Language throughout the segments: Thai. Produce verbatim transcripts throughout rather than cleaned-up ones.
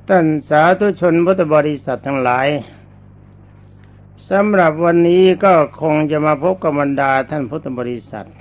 ท่านสาธุชนพุทธบริษัททั้งหลายสำหรับวันนี้ก็คงจะมาพบกับบรรดาท่านพุทธบริษัท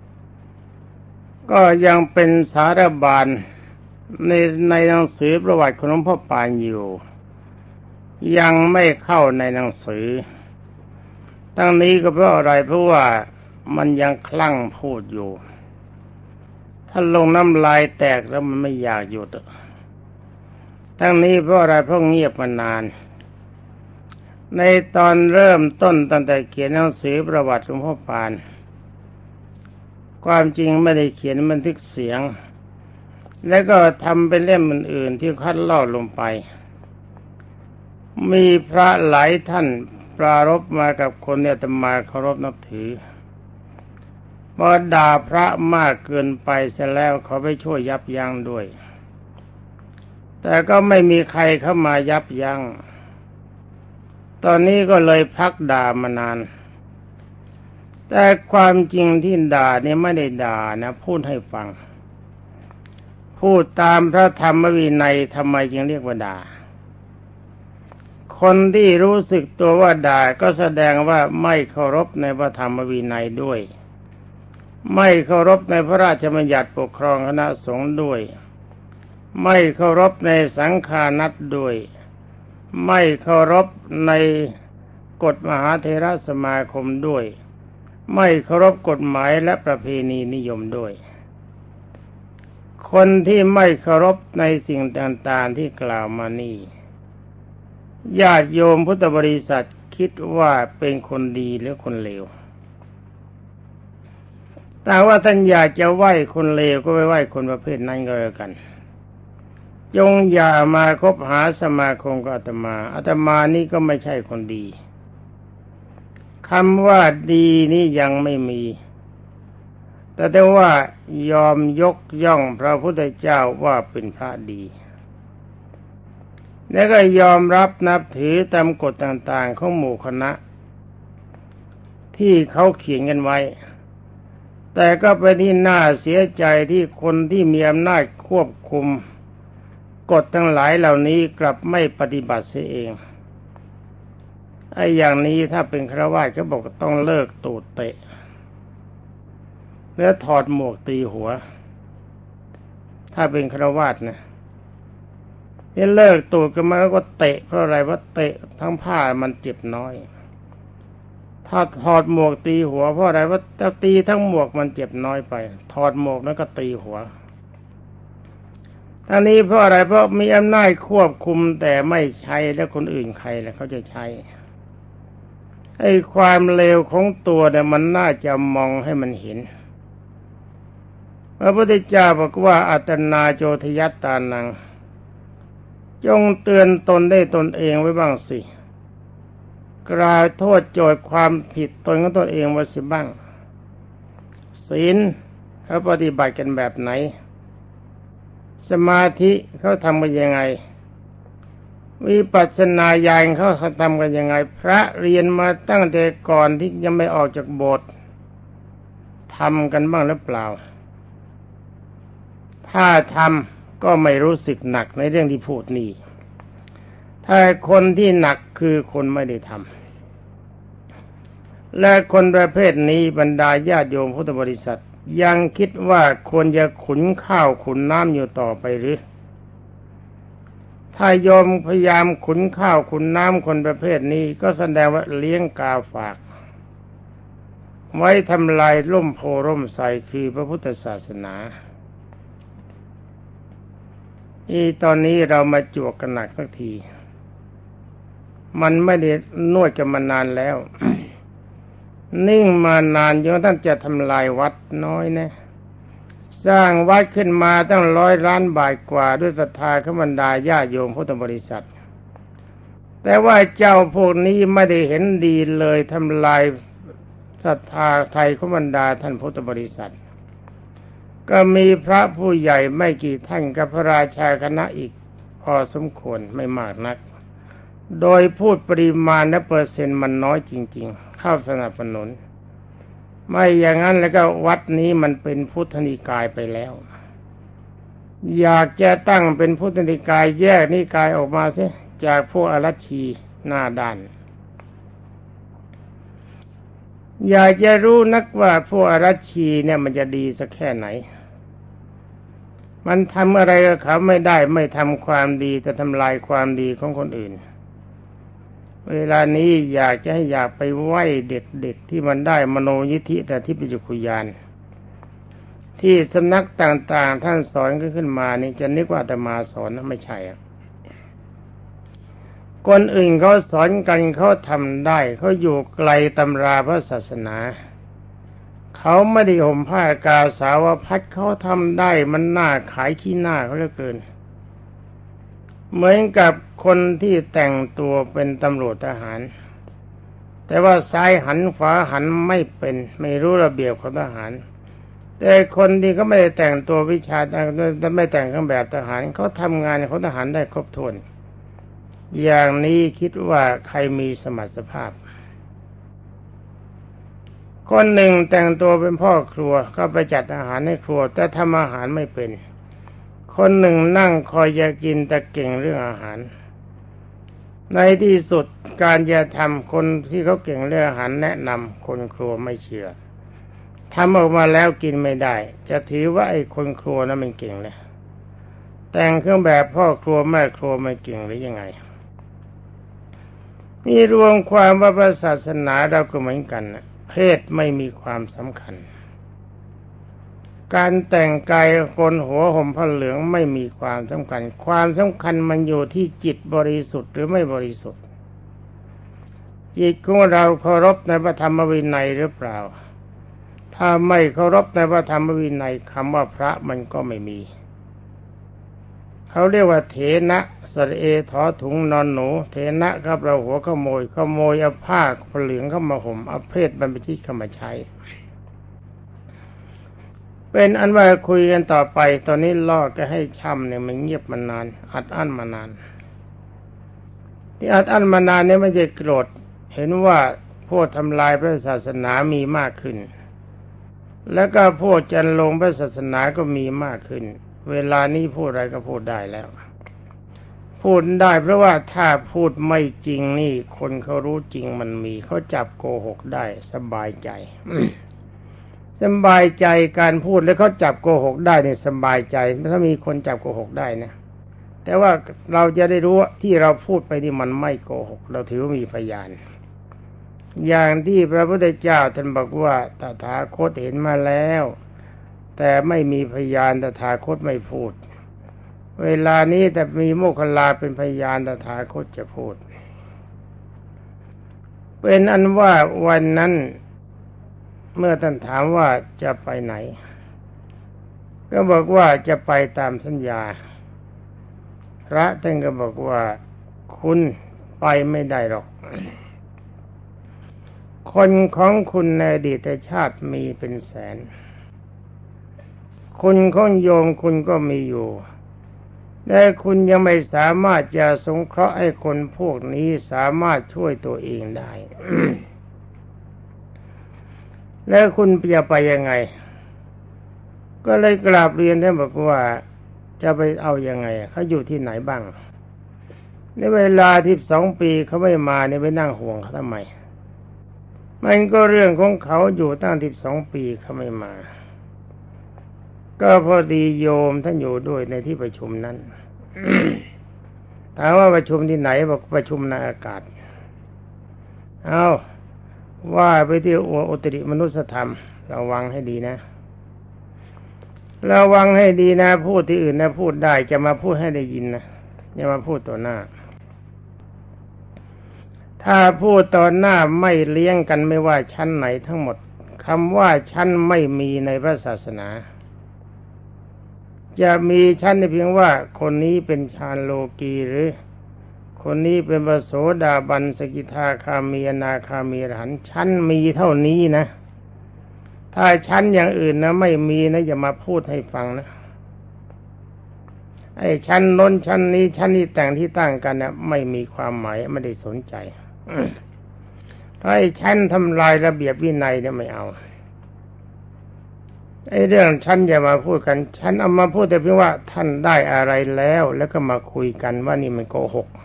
ก็ยังเป็นสารบาลในในหนังสือประวัติของหลวงพ่อปานอยู่ยังไม่เข้าในหนังสือทั้งนี้ก็เพราะอะไรเพราะว่ามันยังคลั่งพูดอยู่ถ้าลงน้ำลายแตกแล้วมันไม่อยากหยุดทั้งนี้เพราะอะไรเพราะเงียบมานานในตอนเริ่มต้นตั้งแต่เขียนหนังสือประวัติหลวงพ่อปานความจริงไม่ได้เขียนบันทึกเสียงแล้วก็ทำเป็นเล่มอื่นๆที่คัดลอกลงไปมีพระหลายท่านปรารภมากับคนเนี่ยอาตมาเคารพนับถือพอด่าพระมากเกินไปเสียแล้วเขาไปช่วยยับยั้งด้วยแต่ก็ไม่มีใครเข้ามายับยั้งตอนนี้ก็เลยพักด่ามานานแต่ความจริงที่ด่านี่ไม่ได้ด่านะพูดให้ฟังพูดตามพระธรรมวินัยทำไมจึงเรียกว่าด่าคนที่รู้สึกตัวว่าด่าก็แสดงว่าไม่เคารพในพระธรรมวินัยด้วยไม่เคารพในพระราชบัญญัติปกครองคณะสงฆ์ด้วยไม่เคารพในสังฆานัตด้วยไม่เคารพในกฎมหาเถรสมาคมด้วยไม่เคารพกฎหมายและประเพณีนิยมด้วยคนที่ไม่เคารพในสิ่งต่างๆที่กล่าวมานี้ญาติโยมพุทธบริษัทคิดว่าเป็นคนดีหรือคนเลวแต่ว่าท่านอยากจะไหว้คนเลวก็ไปไหว้คนประเภทนั้นก็แล้วกันจงอย่ามาคบหาสมาคมกับอาตมาอาตมานี่ก็ไม่ใช่คนดีคำว่าดีนี่ยังไม่มีแต่แต่ว่ายอมยกย่องพระพุทธเจ้าว่าเป็นพระดีแล้วก็ยอมรับนับถือตามกฎต่างๆของหมู่คณะที่เขาเขียนกันไว้แต่ก็เป็นที่น่าเสียใจที่คนที่มีอำนาจควบคุมกฎทั้งหลายเหล่านี้กลับไม่ปฏิบัติเสียเองไอ้อย่างนี้ถ้าเป็นฆราวาสก็บอกต้องเลิกตูดเตะแล้วถอดหมวกตีหัวถ้าเป็นฆราวาสนะนี่เลิกตูดกันมาแล้วก็เตะเพราะอะไรว่าเตะทั้งผ้ามันเจ็บน้อยถ้าถอดหมวกตีหัวเพราะอะไรว่าถ้าตีทั้งหมวกมันเจ็บน้อยไปถอดหมวกแล้วก็ตีหัวทั้งนี้เพราะอะไรเพราะมีอำนาจควบคุมแต่ไม่ใช้แล้วคนอื่นใครแล้วเขาจะใช้ไอ้ความเลวของตัวเนี่ยมันน่าจะมองให้มันเห็นพระพุทธเจ้าบอกว่าอัตนาโจทยัตตานังจงเตือนตนได้ตนเองไว้บ้างสิกล่าวโทษโจทย์ความผิดตนของตนเองไว้สิบ้างศีลเขาปฏิบัติกันแบบไหนสมาธิเขาทำกันยังไงวิปัสสนาญาณเขาทำกันยังไงพระเรียนมาตั้งแต่ก่อนที่ยังไม่ออกจากโบสถ์ทำกันบ้างหรือเปล่าถ้าทำก็ไม่รู้สึกหนักในเรื่องที่พูดนี่ถ้าคนที่หนักคือคนไม่ได้ทำและคนประเภทนี้บรรดาญาติโยมพุทธบริษัทยังคิดว่าควรจะขุนข้าวขุนน้ำอยู่ต่อไปหรือถ้าโยมพยายามขุนข้าวขุนน้ำคนประเภทนี้ก็แสดงว่าเลี้ยงกาฝากไว้ทำลายร่มโพร่มไทรคือพระพุทธศาสนาอีตอนนี้เรามาจวกกันหนักสักทีมันไม่ได้นวดกันมานานแล้ว นิ่งมานานจนท่านจะทำลายวัดน้อยนะสร้างวัดขึ้นมาตั้งร้อยล้านบาทกว่าด้วยศรัทธาของบรรดาญาโยมพุทธบริษัทแต่ว่าเจ้าพวกนี้ไม่ได้เห็นดีเลยทำลายศรัทธาไทยของบรรดาท่านพุทธบริษัทก็มีพระผู้ใหญ่ไม่กี่ท่านกับพระราชาคณะอีกพอสมควรไม่มากนักโดยพูดปริมาณและเปอร์เซ็นต์มันน้อยจริงๆเข้าสนับสนุนไม่อย่างนั้นแล้วก็วัดนี้มันเป็นพุทธนิกายไปแล้วอยากจะตั้งเป็นพุทธนิกายแยกนิกายออกมาเสียจากพวกอรัชชีหน้าด้านอยากจะรู้นักว่าพวกอรัชชีเนี่ยมันจะดีสักแค่ไหนมันทำอะไรกับเขาไม่ได้ไม่ทำความดีแต่ทำลายความดีของคนอื่นเวลานี้อยากจะให้อยากไปไหว้เด็กๆที่มันได้มโนยิทธิแต่ที่ปัจจุคุยานที่สำนักต่างๆท่านสอนก็ขึ้นมานี่จะนึกว่าอาตมาสอนนะไม่ใช่อ่ะคนอื่นเขาสอนกันเขาทำได้เขาอยู่ไกลตำราพระศาสนาเขาไม่ได้ห่มผ้ากาสาวพัดเขาทำได้มันน่าขายขี้หน้าเขาเหลือเกินเหมือนกับคนที่แต่งตัวเป็นตำรวจทหารแต่ว่าซ้ายหันขวาหันไม่เป็นไม่รู้ระเบียบของทหารแต่คนที่เขาไม่ได้แต่งตัววิชาแต่ไม่แต่งเครื่องแบบทหารเขาทำงานของทหารได้ครบถ้วนอย่างนี้คิดว่าใครมีสมรรถภาพคนหนึ่งแต่งตัวเป็นพ่อครัวก็ไปจัดอาหารให้ครัวแต่ทำอาหารไม่เป็นคนหนึ่งนั่งคอยจะกินแต่เก่งเรื่องอาหารในที่สุดการจะทำคนที่เขาเก่งเรื่องอาหารแนะนำคนครัวไม่เชื่อทำออกมาแล้วกินไม่ได้จะถือว่าไอ้คนครัวนั้นมันเก่งเลยแต่งเครื่องแบบพ่อครัวแม่ครัวไม่เก่งหรือยังไงนี่รวมความว่าพระศาสนาเราก็เหมือนกันนะเพศไม่มีความสำคัญการแต่งกายโกนหัวห่มผ้าเหลืองไม่มีความสำคัญความสำคัญมันอยู่ที่จิตบริสุทธิ์หรือไม่บริสุทธิ์จิตของเราเคารพในพระธรรมวินัยหรือเปล่าถ้าไม่เคารพในพระธรรมวินัยคำว่าพระมันก็ไม่มีเขาเรียกว่าเถนะสระเอถอถุงนอนหนูเถนะครับเราหัวขโมยขโมยเอาผ้าเหลืองเข้ามาห่มเอาเพศบรรพชิตเข้ามาใช้เป็นอันว่าคุยกันต่อไปตอนนี้ล่อก็ให้ช่ำเนี่ยมันเงียบมานานอัดอั้นมานานที่อัดอั้นมานานเนี่ยไม่ใช่โกรธเห็นว่าพวกทำลายพระศาสนามีมากขึ้นแล้วก็พวกจันลงพระศาสนาก็มีมากขึ้นเวลานี้พูดอะไรก็พูดได้แล้วพูดได้เพราะว่าถ้าพูดไม่จริงนี่คนเขารู้จริงมันมีเขาจับโกหกได้สบายใจ สบายใจการพูดแล้วเขาจับโกหกได้เนี่ยสบายใจถ้ามีคนจับโกหกได้นะแต่ว่าเราจะได้รู้ว่าที่เราพูดไปนี่มันไม่โกหกเราถือว่ามีพยานอย่างที่พระพุทธเจ้าท่านบอกว่าตถาคตเห็นมาแล้วแต่ไม่มีพยานตถาคตไม่พูดเวลานี้แต่มีโมคคัลลาเป็นพยานตถาคตจะพูดเป็นอันว่าวันนั้นเมื่อท่านถามว่าจะไปไหนก็บอกว่าจะไปตามสัญญาพระท่านก็บอกว่าคุณไปไม่ได้หรอกคนของคุณในอดีตชาติมีเป็นแสนคุณของโยมคุณก็มีอยู่แต่คุณยังไม่สามารถจะสงเคราะห์ให้คนพวกนี้สามารถช่วยตัวเองได้ แล้วคุณจะไปยังไงก็เลยกราบเรียนท่านบอกว่าจะไปเอายังไงเขาอยู่ที่ไหนบ้างในเวลาที่สองปีเขาไม่มาเนี่ยไปนั่งห่วงเขาทำไมมันก็เรื่องของเขาอยู่ตั้งสิบสองปีเขาไม่มาก็พอดีโยมท่านอยู่ด้วยในที่ประชุมนั้น ถามว่าประชุมที่ไหนบอกประชุมในอากาศเอาว่าไปที่อุตริมนุสธรรมระวังให้ดีนะระวังให้ดีนะพูดที่อื่นนะพูดได้จะมาพูดให้ได้ยินนะอย่ามาพูดต่อหน้าถ้าพูดต่อหน้าไม่เลี้ยงกันไม่ว่าชั้นไหนทั้งหมดคำว่าชั้นไม่มีในพระศาสนาจะมีชั้นในเพียงว่าคนนี้เป็นฌานโลกีหรือคนนี้เป็นพระโสดาบันสกิทาคามีอนาคามีอรหันต์ชั้นมีเท่านี้นะถ้าชั้นอย่างอื่นนะไม่มีนะอย่ามาพูดให้ฟังนะไอ้ชั้นโน้นชั้นนี้ชั้นนี้แต่งที่ตั้งกันนะไม่มีความหมายไม่ได้สนใจถ้าไอ้ชั้นทำลายระเบียบวินัยเนี่ยไม่เอาไอ้เรื่องฉันอย่ามาพูดกันฉันเอามาพูดแต่เพียงว่าท่านได้อะไรแล้วแล้วก็มาคุยกันว่านี่มันโกหก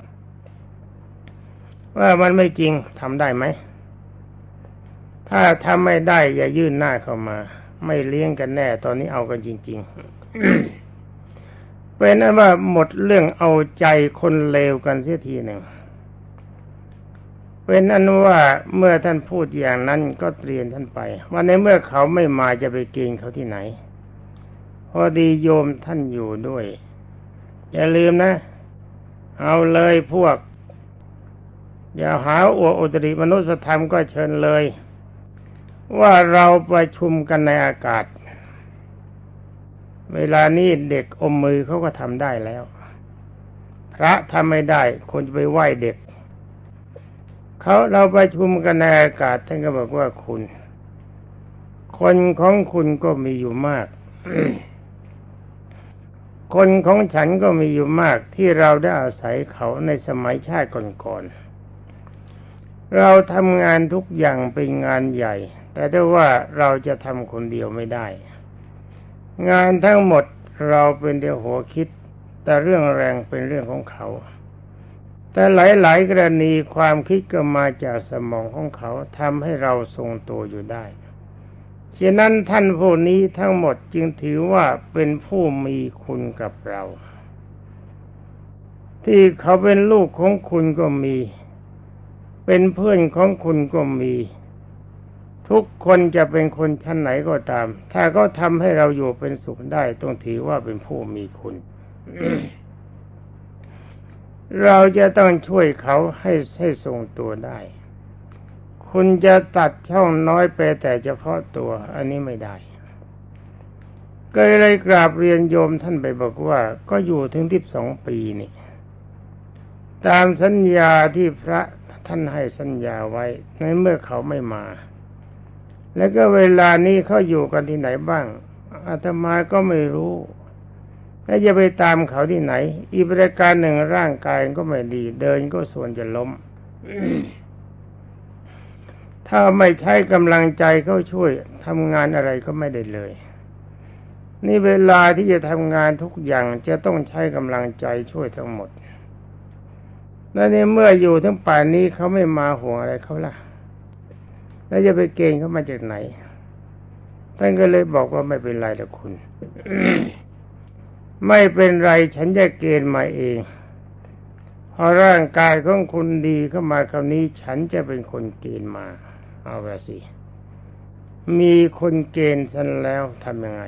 ว่ามันไม่จริงทำได้ไหมถ้าทำไม่ได้อย่ายื่นหน้าเข้ามาไม่เลี้ยงกันแน่ตอนนี้เอากันจริงๆ เป็นนั้นว่าหมดเรื่องเอาใจคนเลวกันเสียทีหนึ่งเป็นอันว่าเมื่อท่านพูดอย่างนั้นก็เรียนท่านไปว่าในเมื่อเขาไม่มาจะไปเกณฑ์เขาที่ไหนพอดีโยมท่านอยู่ด้วยอย่าลืมนะเอาเลยพวกอย่าหาอวดอุตริมนุสธรรมก็เชิญเลยว่าเราประชุมกันในอากาศเวลานี้เด็กอมมือเขาก็ทำได้แล้วพระทำไม่ได้คนจะไปไหว้เด็กเขาเราประชุมกันในอากาศท่านก็บอกว่าคุณคนของคุณก็มีอยู่มาก คนของฉันก็มีอยู่มากที่เราได้อาศัยเขาในสมัยชาติก่อนๆเราทำงานทุกอย่างเป็นงานใหญ่แต่ได้ว่าเราจะทำคนเดียวไม่ได้งานทั้งหมดเราเป็นเดียวหัวคิดแต่เรื่องแรงเป็นเรื่องของเขาแต่หลายๆกรณีความคิดก็มาจากสมองของเขาทำให้เราทรงตัวอยู่ได้ฉะนั้นท่านผู้นี้ทั้งหมดจึงถือว่าเป็นผู้มีคุณกับเราที่เขาเป็นลูกของคุณก็มีเป็นเพื่อนของคุณก็มีทุกคนจะเป็นคนชั้นไหนก็ตามถ้าเขาทำให้เราอยู่เป็นสุขได้ต้องถือว่าเป็นผู้มีคุณ เราจะต้องช่วยเขาให้ให้ทรงตัวได้คุณจะตัดช่องน้อยไปแต่เฉพาะตัวอันนี้ไม่ได้ก็เลยกราบเรียนโยมท่านไปบอกว่าก็อยู่ถึงสิบสองปีนี่ตามสัญญาที่พระท่านให้สัญญาไว้ในเมื่อเขาไม่มาแล้วก็เวลานี้เขาอยู่กันที่ไหนบ้างอาตมาก็ไม่รู้แล้วจะไปตามเขาที่ไหนอีกประการหนึ่งร่างกายก็ไม่ดีเดินก็ส่วนจะล้ม ถ้าไม่ใช้กำลังใจเขาช่วยทำงานอะไรก็ไม่ได้เลยนี่เวลาที่จะทำงานทุกอย่างจะต้องใช้กำลังใจช่วยทั้งหมดและในเมื่ออยู่ทั้งป่านนี้เขาไม่มาห่วงอะไรเขาล่ะแล้วจะไปเกณฑ์เขามาจากไหนท่านก็เลยบอกว่าไม่เป็นไรหรอกคุณ ไม่เป็นไรฉันจะเกณฑ์มาเองพอร่างกายของคุณดีเข้ามาคราวนี้ฉันจะเป็นคนเกณฑ์มาเอาละสิมีคนเกณฑ์ฉันแล้วทำยังไง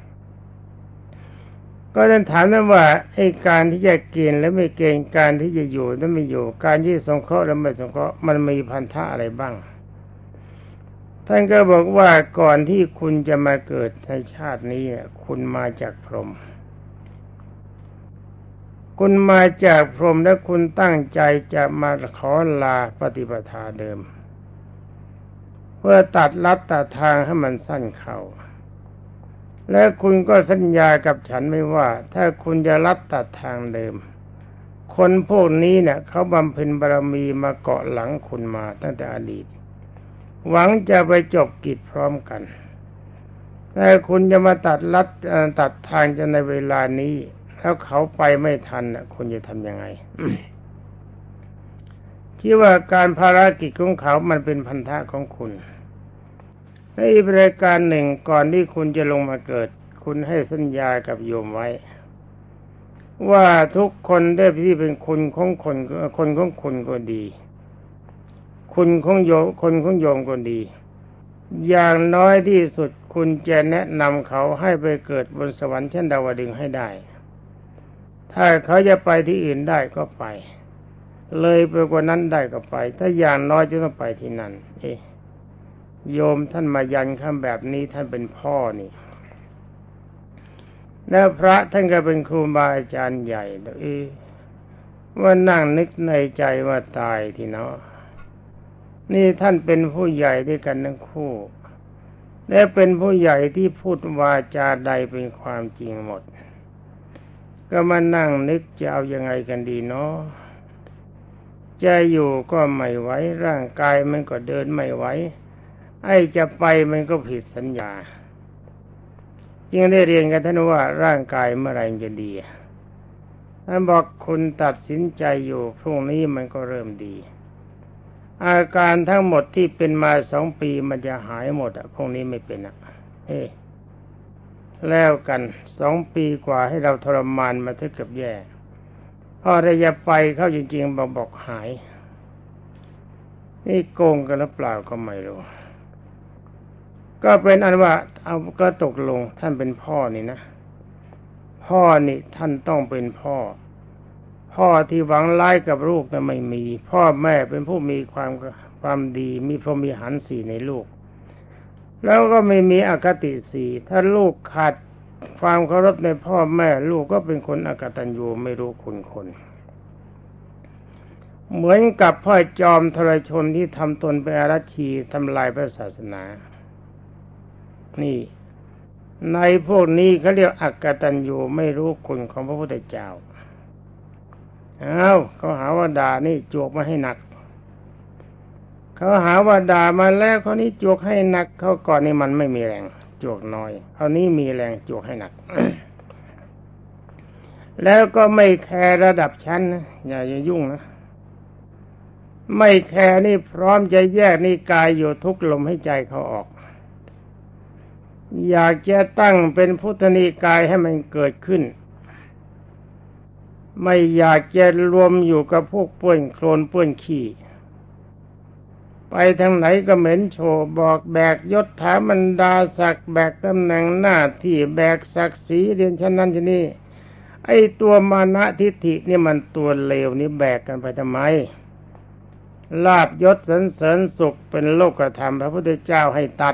ก็ต้องถามนั้นว่าไอ้การที่จะเกณฑ์และไม่เกณฑ์การที่จะอยู่และไม่อยู่การที่สงเคราะห์และไม่สงเคราะห์มันมีพันธะอะไรบ้างท่านก็บอกว่าก่อนที่คุณจะมาเกิดในชาตินี้คุณมาจากพรหมคุณมาจากพรหมและคุณตั้งใจจะมาขอลาปฏิปทาเดิมเพื่อตัดลัดตัดทางให้มันสั้นเข้าและคุณก็สัญญากับฉันไม่ว่าถ้าคุณจะลัดตัดทางเดิมคนพวกนี้เนี่ยเขาบำเพ็ญบารมีมาเกาะหลังคุณมาตั้งแต่อดีตหวังจะไปจบกิจพร้อมกันแต่คุณจะมาตัดลัดตัดทางจะในเวลานี้แล้วเขาไปไม่ทันคุณจะทำยังไง ที่ว่าการภารกิจของเขามันเป็นพันธะของคุณในอีกรายการหนึ่งก่อนที่คุณจะลงมาเกิดคุณให้สัญญากับโยมไว้ว่าทุกคนได้ที่เป็นคุณของคนคนของคุณก็ดีคุณของโยมคนของโยมก็ดีอย่างน้อยที่สุดคุณจะแนะนำเขาให้ไปเกิดบนสวรรค์ชั้นดาวดึงส์ให้ได้ถ้าเขาจะไปที่อื่นได้ก็ไปเลยไปกว่านั้นได้ก็ไปถ้าอย่างน้อยจะต้องไปที่นั่นเอ๊ะโยมท่านมายันคำแบบนี้ท่านเป็นพ่อนี่แล้วพระท่านก็เป็นครูบาอาจารย์ใหญ่เอ๊ะว่านั่งนึกในใจว่าตายทีเนาะนี่ท่านเป็นผู้ใหญ่ด้วยกันทั้งคู่และเป็นผู้ใหญ่ที่พูดวาจาใดเป็นความจริงหมดก็มานั่งนึกจะเอายังไงกันดีเนาะจะอยู่ก็ไม่ไหวร่างกายมันก็เดินไม่ไหวไอ้จะไปมันก็ผิดสัญญาจึงได้เรียนกันท่านว่าร่างกายเมื่อไรจะดีท่านบอกคุณตัดสินใจอยู่พรุ่งนี้มันก็เริ่มดีอาการทั้งหมดที่เป็นมาสองปีมันจะหายหมดอ่ะพรุ่งนี้ไม่เป็นอ่ะเฮ้แล้วกันสองปีกว่าให้เราทรมานมาถึงกับแย่พอระยะไปเข้าจริงๆบอกบอกหายนี่โกงกันหรือเปล่าก็ไม่รู้ก็เป็นอันว่าเอาก็ตกลงท่านเป็นพ่อนี่นะพ่อนี่ท่านต้องเป็นพ่อพ่อที่หวังร้ายกับลูกนั้นไม่มีพ่อแม่เป็นผู้มีความความดีมีพรหมิหารสี่ในลูกแล้วก็ไม่มีอคติสี่ถ้าลูกขาดความเคารพในพ่อแม่ลูกก็เป็นคนอกตัญญูไม่รู้คุณคนเหมือนกับพ่อจอมทรชนที่ทำตนเป็นอารัชชีทำลายพระศาสนานี่ในพวกนี้เขาเรียกอกตัญญูไม่รู้คุณของพระพุทธเจ้าอ้าวเขาหาว่าด่านี่จวกมาให้หนักเขาหาว่าด่ามาแล้วเขานี้จวกให้หนักเขาก่อนนี่มันไม่มีแรงจวกน้อยเขานี้มีแรงจวกให้หนัก แล้วก็ไม่แคร์ระดับชั้นนะอย่าอย่ายุ่งนะไม่แคร์นี่พร้อมจะแยกนิกายอยู่ทุกลมให้ใจเขาออกอยากจะตั้งเป็นพุทธนิกายให้มันเกิดขึ้นไม่อยากจะรวมอยู่กับพวกเปื้อนโคลนเปื้อนขี้ไปทางไหนก็เหม็นโชว์บอกแบกยศถาบรรดาศักดิ์แบกตำแหน่งหน้าที่แบกศักดิ์ศรีเรียนชั้นนั้นชั้นนี้ไอ้ตัวมานะทิฏฐินี่มันตัวเลวนี่แบกกันไปทำไมลาภยศสรรเสริญสุขเป็นโลกธรรมพระพุทธเจ้าให้ตัด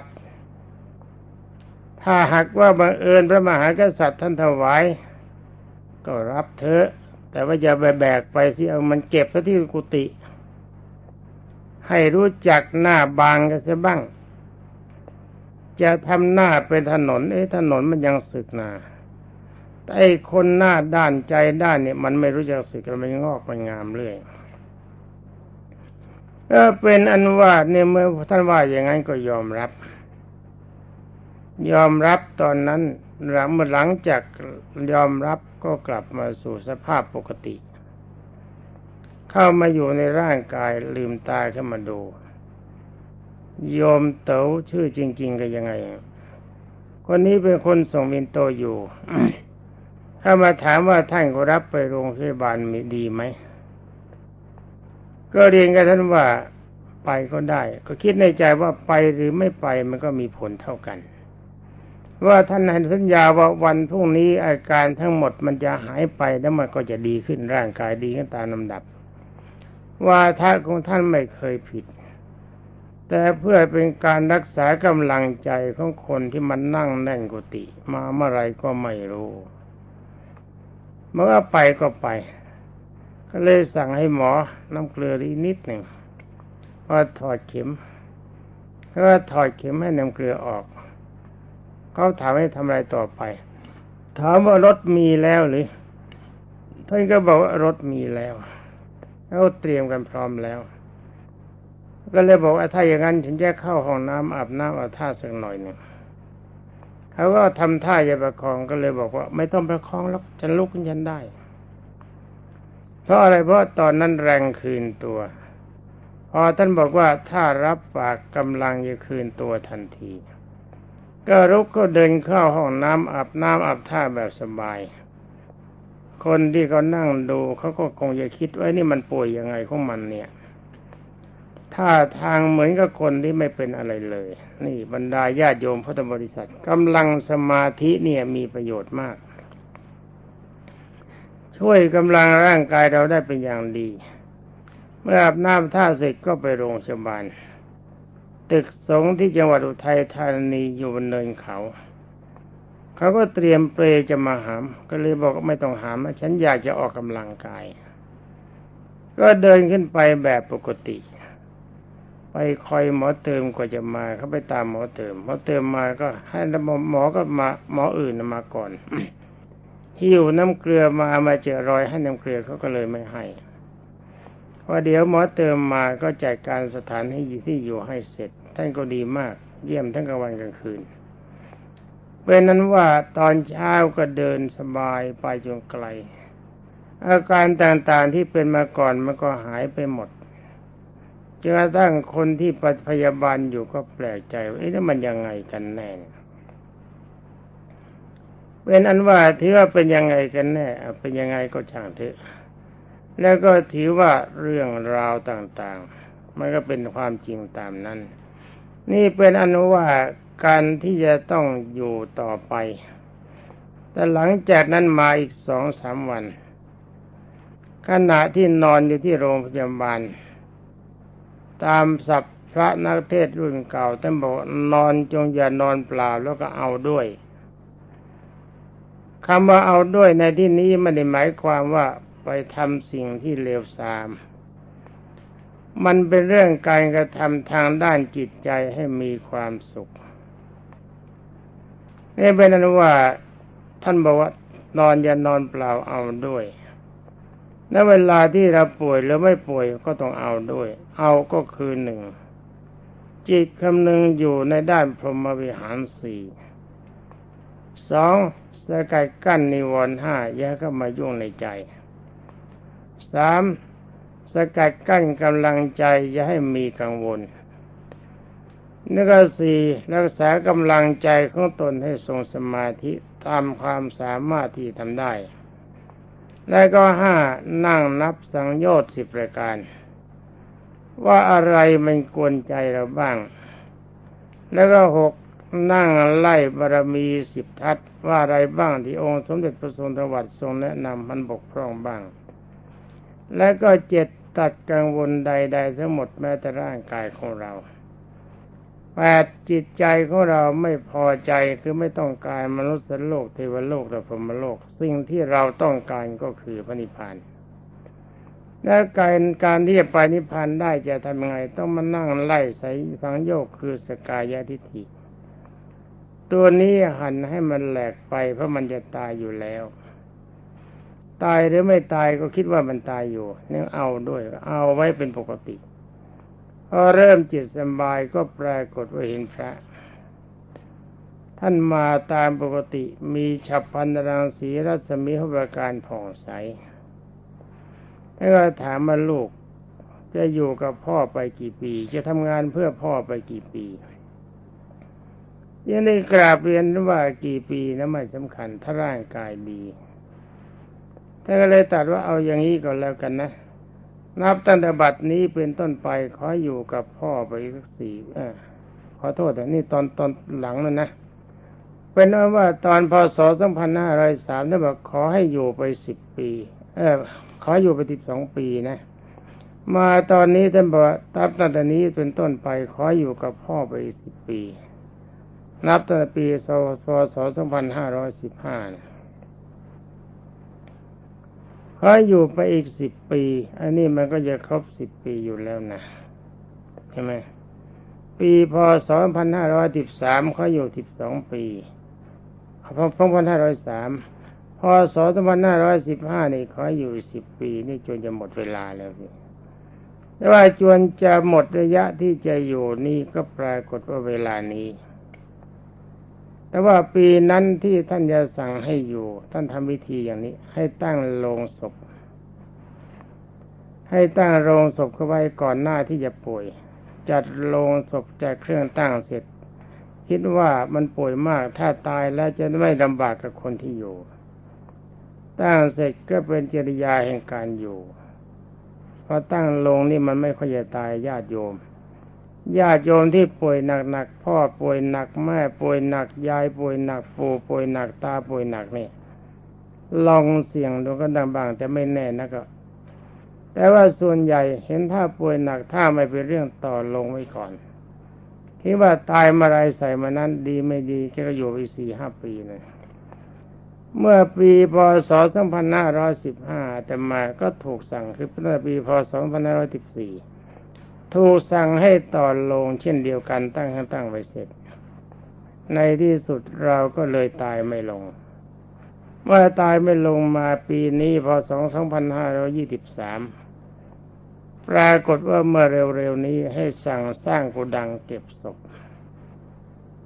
ถ้าหากว่าบังเอิญพระมหากษัตริย์ท่านถวายก็รับเถอะแต่ว่าอย่าไปแบกไปสิเอามันเก็บซะที่กุฏิให้รู้จักหน้าบางกันซะบ้างจะทำหน้าเป็นถนนเอ๊ะถนนมันยังสึกนาแต่ไอ้คนหน้าด้านใจด้านเนี่ยมันไม่รู้จักสึกมันงอกมันงามเรื่อยก็เป็นอันว่าเนี่ยเมื่อท่านว่าอย่างนั้นก็ยอมรับยอมรับตอนนั้นหลังเมื่อหลังจากยอมรับก็กลับมาสู่สภาพปกติเข้ามาอยู่ในร่างกายลืมตาขึ้นมาดูโยมเต๋อชื่อจริงๆก็ยังไงคนนี้เป็นคนส่งมินโตอยู่ ถ้ามาถามว่าท่านก็รับไปโรงพยาบาลมีดีไหมก็เรียนกับท่านว่าไปก็ได้ก็คิดในใจว่าไปหรือไม่ไปมันก็มีผลเท่ากันว่าท่านให้สัญญาว่าวันพรุ่งนี้อาการทั้งหมดมันจะหายไปแล้วมันก็จะดีขึ้นร่างกายดีขึ้นตามลำดับว่าท่าของท่านไม่เคยผิดแต่เพื่อเป็นการรักษากำลังใจของคนที่มันนั่งแน่นกุฏิมาเมื่อไรก็ไม่รู้เมื่อไปก็ไปก็เลยสั่งให้หมอน้ำเกลืออีกนิดหนึ่งพอถอดเข็มก็ถอดเข็มให้น้ำเกลือออกเขาถามให้ทำอะไรต่อไปถามว่ารถมีแล้วหรือท่านก็บอกว่ารถมีแล้วเขาเตรียมกันพร้อมแล้วก็เลยบอกว่าถ้าอย่างนั้นฉันจะเข้าห้องน้ำอาบน้ำเอาท่าสักหน่อยหนึ่งเขาก็ทำท่าจะประคองก็เลยบอกว่าไม่ต้องประคองแล้วฉันลุกขึ้นฉันได้เพราะอะไรเพราะตอนนั้นแรงคืนตัวพอท่านบอกว่าถ้ารับปากกำลังจะคืนตัวทันทีก็ลุกก็เดินเข้าห้องน้ำอาบน้ำอาบท่าแบบสบายคนที่เขานั่งดูเขาก็คงจะคิดว่านี่มันป่วยยังไงของมันเนี่ยท่าทางเหมือนกับคนที่ไม่เป็นอะไรเลยนี่บรรดาญาติโยมพุทธบริษัทกำลังสมาธิเนี่ยมีประโยชน์มากช่วยกำลังร่างกายเราได้เป็นอย่างดีเมื่ออาบน้ำท่าเสร็จก็ไปโรงพยาบาลตึกสงฆ์ที่จังหวัดอุทัยธานีอยู่บนเนินเขาเขาก็เตรียมเปลจะมาหามก็เลยบอกไม่ต้องหามฉันอยากจะออกกำลังกายก็เดินขึ้นไปแบบปกติไปคอยหมอเติมกว่าจะมาเขาไปตามหมอเติมหมอเติมมาก็ให้หมอก็มาหมออื่นมาก่อน หิ้วน้ำเกลือมามาเจอรอยให้น้ำเกลือเขาก็เลยไม่ให้พอเดี๋ยวหมอเติมมาก็จัดการสถานให้ที่อยู่ให้เสร็จท่านก็ดีมากเยี่ยมทั้งกลางวันกลางคืนเป็นนั้นว่าตอนเช้าก็เดินสบายไปจนไกลอาการต่างๆที่เป็นมาก่อนมันก็หายไปหมดจนกระทั่งคนที่พยาบาลอยู่ก็แปลกใจว่าเอ๊ะแล้วมันยังไงกันแน่เป็นอันว่าถือว่าเป็นยังไงกันแน่เป็นยังไงก็ช่างเถอะแล้วก็ถือว่าเรื่องราวต่างๆมันก็เป็นความจริงตามนั้นนี่เป็นอนุว่าการที่จะต้องอยู่ต่อไปแต่หลังจากนั้นมาอีกสองสามวันขณะที่นอนอยู่ที่โรงพยาบาลตามศัพท์พระนักเทศน์รุ่นเก่าท่านบอกนอนจงอย่านอนเปล่าแล้วก็เอาด้วยคำว่าเอาด้วยในที่นี้ไม่ได้หมายความว่าไปทำสิ่งที่เลวทรามมันเป็นเรื่องการกระทำทางด้านจิตใจให้มีความสุขนี่เป็นนั้นว่าท่านบอกว่านอนอย่านอนเปล่าเอาด้วยในเวลาที่เราป่วยหรือไม่ป่วยก็ต้องเอาด้วยเอาก็คือหนึ่งจิตคำนึงอยู่ในด้านพรหมวิหารสี่สองสกัดกั้นนิวรณ์ห้าอย่าเข้ามายุ่งในใจสามสกัดกั้นกำลังใจอย่าให้มีกังวลแล้วก็สี่รักษากำลังใจของตนให้ทรงสมาธิตามความสามารถที่ทำได้แล้วก็ห้านั่งนับสังโยชน์สิบประการว่าอะไรมันกวนใจเราบ้างแล้วก็หกนั่งไล่บารมีสิบทัศว่าอะไรบ้างที่องค์สมเด็จพระสุนทรวัตรทรงแนะนำมันบกพร่องบ้างแล้วก็เจ็ดตัดกังวลใดๆทั้งหมดแม้แต่ร่างกายของเราแปดจิตใจของเราไม่พอใจคือไม่ต้องการมนุษย์โลกเทวโลกและพรหมโลกสิ่งที่เราต้องการก็คือพระนิพพานและการการที่จะไปนิพพานได้จะทำยังไงต้องมานั่งไล่ใส่สังโยชน์คือสกายทิฏฐิตัวนี้หันให้มันแหลกไปเพราะมันจะตายอยู่แล้วตายหรือไม่ตายก็คิดว่ามันตายอยู่ยังเอาด้วยเอาไว้เป็นปกติพอเริ่มจิตสบายก็ปรากฏว่าเห็นพระท่านมาตามปกติมีฉับพลันรังสีรัศมีพระการผ่องใสแล้วก็ถามมาลูกจะอยู่กับพ่อไปกี่ปีจะทำงานเพื่อพ่อไปกี่ปียังได้กราบเรียนว่ากี่ปีนะไม่สำคัญถ้าร่างกายดีท่านก็เลยตรัสว่าเอาอย่างนี้ก่อนแล้วกันนะนับตั้งแต่บัดนี้เป็นต้นไปขออยู่กับพ่อไปสักสี่เออขอโทษแต่นี่ตอนตอนหลังนั่นนะเป็นว่าตอนพศสองพันห้าร้อยสามท่านบอกขอให้อยู่ไปสิบปีเออขออยู่ไปสิบสองปีนะมาตอนนี้ท่านบอกนับตั้งแต่นี้เป็นต้นไปขออยู่กับพ่อไปสิบปีนับตั้งแต่ปีพศสองพันห้าร้อยสิบห้าขออยู่ไปอีกสิบปีอันนี้มันก็จะครบสิบปีอยู่แล้วนะใช่ไหมปีพศสองพันห้าร้อยสิบสามเขาอยู่สิบสองปีพศสองพันห้าร้อยสามพศสองพันห้าร้อยสิบห้านี่ขออยู่สิบปีนี่จนจะหมดเวลาแล้วพี่แต่ว่าจวนจะหมดระยะที่จะอยู่นี่ก็ปรากฏว่าเวลานี้แต่ว่าปีนั้นที่ท่านจะสั่งให้อยู่ท่านทำวิธีอย่างนี้ให้ตั้งโลงศพให้ตั้งโลงศพเข้าไว้ก่อนหน้าที่จะป่วยจัดโลงศพจัดเครื่องตั้งเสร็จคิดว่ามันป่วยมากถ้าตายแล้วจะไม่ลำบากกับคนที่อยู่ตั้งเสร็จก็เป็นจริยาแห่งการอยู่พอตั้งโลงนี่มันไม่ค่อยจะตายญาติโยมญาติโยมที่ป่วยหนักๆพ่อป่วยหนักแม่ป่วยหนักยายป่วยหนักปู่ป่วยหนักตาป่วยหนักนี่ลองเสี่ยงดูก็ดังบางแต่ไม่แน่นะก็แต่ว่าส่วนใหญ่เห็นถ้าป่วยหนักถ้าไม่เป็นเรื่องต่อลงไว้ก่อนคิดว่าตายมาไรใส่มานั้นดีไม่ดีแกก็อยู่ไปสี่ห้าปีเลยเมื่อปีพศสองพันห้าร้อยสิบห้าแต่มาก็ถูกสั่งคือเมื่อปีพศสองพันห้าร้อยสิบสี่ถูกสั่งให้ต่อลงเช่นเดียวกันตั้งให้ตั้งไว้เสร็จในที่สุดเราก็เลยตายไม่ลงเมื่อตายไม่ลงมาปีนี้พศสองพันห้าร้อยยี่สิบสามปรากฏว่าเมื่อเร็วๆนี้ให้สั่งสร้างโกดังเก็บศพ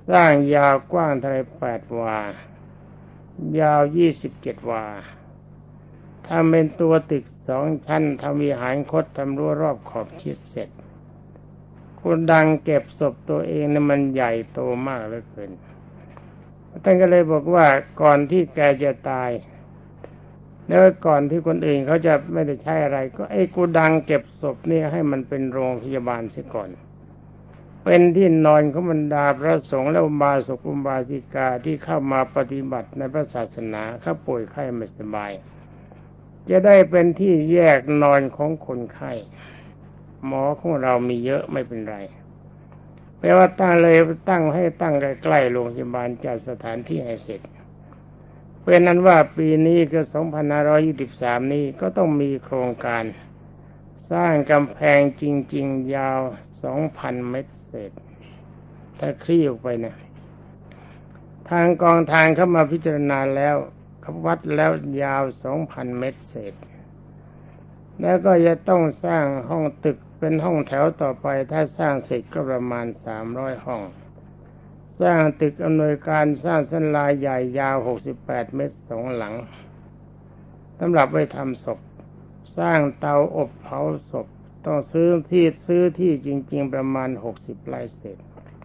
สร้างยาวกว้างเท่าไรแปดวายาวยี่สิบเจ็ดวาทำเป็นตัวตึกสองชั้นทำวิหารคดทำรั้วรอบขอบชิดเสร็จคนดังเก็บศพตัวเองเนี่ยมันใหญ่โตมากเหลือเกินท่านก็เลยบอกว่าก่อนที่แกจะตายแล้วก่อนที่คนอื่นเขาจะไม่ได้ใช้อะไรก็ไอ้กูดังเก็บศพนี่ให้มันเป็นโรงพยาบาลเสียก่อนเป็นที่นอนของบรรดาพระสงฆ์และอุบาสกอุบาสิกาที่เข้ามาปฏิบัติในพระศาสนาเขาป่วยไข้ไม่สบายจะได้เป็นที่แยกนอนของคนไข้หมอของเรามีเยอะไม่เป็นไรแปลว่าตั้งเลยตั้งให้ตั้งใกล้ๆโรงพยาบาลจัดสถานที่ให้เสร็จเป็นนั้นว่าปีนี้ก็สองพันห้าร้อยยี่สิบสามนี้ก็ต้องมีโครงการสร้างกำแพงจริงๆยาว สองพัน เมตรเศษถ้าคลี่ออกไปนะทางกองทางเข้ามาพิจารณาแล้วเขาวัดแล้วยาว สองพัน เมตรเศษแล้วก็จะต้องสร้างห้องตึกเป็นห้องแถวต่อไปถ้าสร้างเสร็จก็ประมาณสามร้อยห้องสร้างตึกอำนวยการสร้างศาลาใหญ่ยาวหกสิบแปดเมตรสองหลังสำหรับไว้ทำศพสร้างเตาอบเผาศพต้องซื้อที่ซื้อที่จริงๆประมาณหกสิบไร่เศษ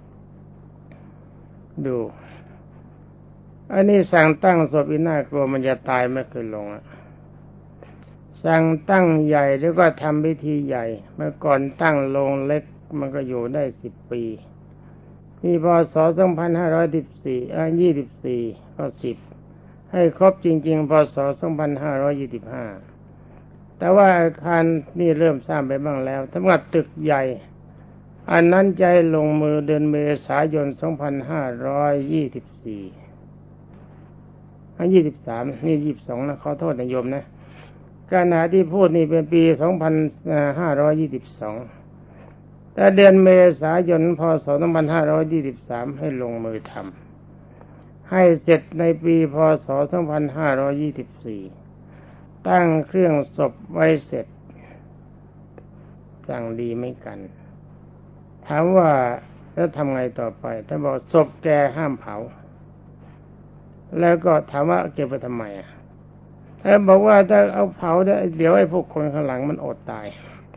ดูอันนี้สั่งตั้งศพอีน่ากลัวมันจะตายไม่เคยลงอ่ะสั่งตั้งใหญ่แล้วก็ทำพิธีใหญ่เมื่อก่อนตั้งโรงเล็กมันก็อยู่ได้สิบปีนี่พศสองพันห้าร้อยสิบสี่อ่ายี่สิบสี่ก็สิบให้ครบจริงๆพศสองพันห้าร้อยยี่สิบห้าแต่ว่าอาคารนี่เริ่มสร้างไปบ้างแล้วสำหรับตึกใหญ่อันนั้นใจลงมือเดือนเมษายนสองพันห้าร้อยยี่สิบสี่อ่ายี่สิบสามนี่ยี่สิบสองนะขอโทษนะโยมนะขณะที่พูดนี่เป็นปีสองพันห้าร้อยยี่สิบสองแต่เดือนเมษายนพศสองพันห้าร้อยยี่สิบสามให้ลงมือทำให้เสร็จในปีพศสองพันห้าร้อยยี่สิบสี่ตั้งเครื่องศพไว้เสร็จสั่งดีไม่กันถามว่าแล้วทำไงต่อไปท่านบอกศพแกห้ามเผาแล้วก็ถามว่าเก็บไปทำไมอ่ะท่านบอกว่าถ้าเอาเผาเดี๋ยวไอ้พวกคนข้างหลังมันอดตาย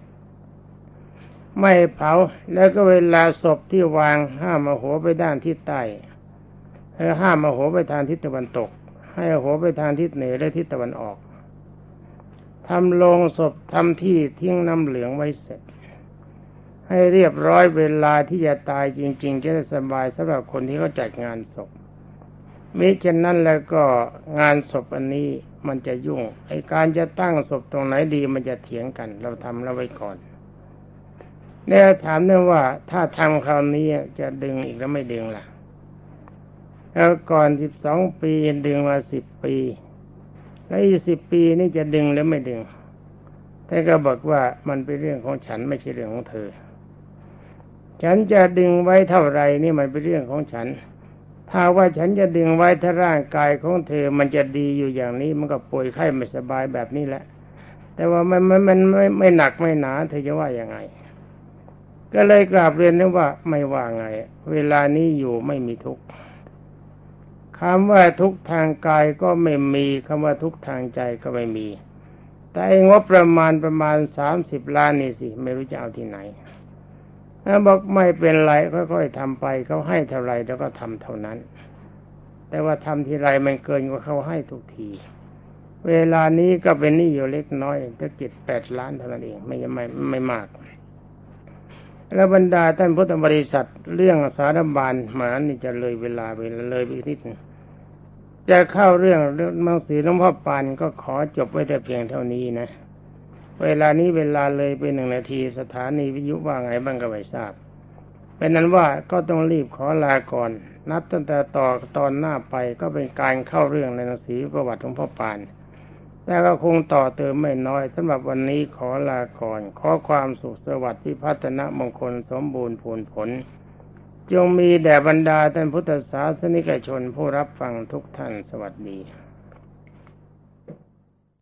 ไม่เผาแล้วก็เวลาศพที่วางห้ามเอาหัวไปด้านทิศใต้ให้ห้ามเอาหัวไปทางทิศตะวันตกให้เอาหัวไปทางทิศเหนือและทิศตะวันออกทำโลงศพทำที่ทิ้งน้ำเหลืองไว้เสร็จให้เรียบร้อยเวลาที่จะตายจริงๆจะได้สบายสำหรับคนที่เขาจัดงานศพมิฉะนั้นแล้วก็งานศพอันนี้มันจะยุ่งไอ้การจะตั้งศพตรงไหนดีมันจะเถียงกันเราทำแล้วไว้ก่อนเนี่ยถามเนี่ยว่าถ้าทำคราวนี้จะดึงอีกแล้วไม่ดึงล่ะแล้วก่อนสิบสองปีดึงมาสิบปีแล้วอีกสิบปีนี่จะดึงหรือไม่ดึงท่านก็บอกว่ามันเป็นเรื่องของฉันไม่ใช่เรื่องของเธอฉันจะดึงไว้เท่าไรนี่มันเป็นเรื่องของฉันถ้าว่าฉันจะดึงไว้ถ้าร่างกายของเธอมันจะดีอยู่อย่างนี้มันก็ป่วยไข้ไม่สบายแบบนี้แหละแต่ว่ามันมันมันไม่ไม่หนักไม่หนาเธอจะว่ายังไงก็เลยกราบเรียนนะว่าไม่ว่าไงเวลานี้อยู่ไม่มีทุกข์คำว่าทุกข์ทางกายก็ไม่มีคำว่าทุกข์ทางใจก็ไม่มีแต่งบประมาณประมาณสามสิบล้านนี่สิไม่รู้จะเอาที่ไหนแล้วบอกไม่เป็นไรค่อยๆทำไปเขาให้เท่าไรแล้วก็ทำเท่านั้นแต่ว่าทำทีไรมันเกินกว่าเขาให้ทุกทีเวลานี้ก็เป็นหนี้อยู่เล็กน้อยก็เจ็ดแปดล้านเท่านั้นเองไม่ไม่ไม่มากแล้วบรรดาท่านพุทธบริษัทเรื่องสารบาลมานี่จะเลยเวลาไปเลยไปนิดนึงจะเข้าเรื่องเรื่องหนังสือหลวงพ่อปานก็ขอจบไว้แต่เพียงเท่านี้นะเวลานี้เวลาเลยไปหนึ่งนาทีสถานีวิทยุว่าไงบ้างก็ไม่ทราบเป็นนั้นว่าก็ต้องรีบขอลาก่อนนับตั้งแต่ต่อตอนหน้าไปก็เป็นการเข้าเรื่องในหนังสือประวัติหลวงพ่อปานแต่ก็คงต่อเติมไม่น้อยสำหรับวันนี้ขอลาก่อนขอความสุขสวัสดิ์พิพัฒนมงคลสมบูรณ์ผลผลจงมีแด่บรรดาท่านพุทธศาสนิกชนผู้รับฟังทุกท่านสวัสดี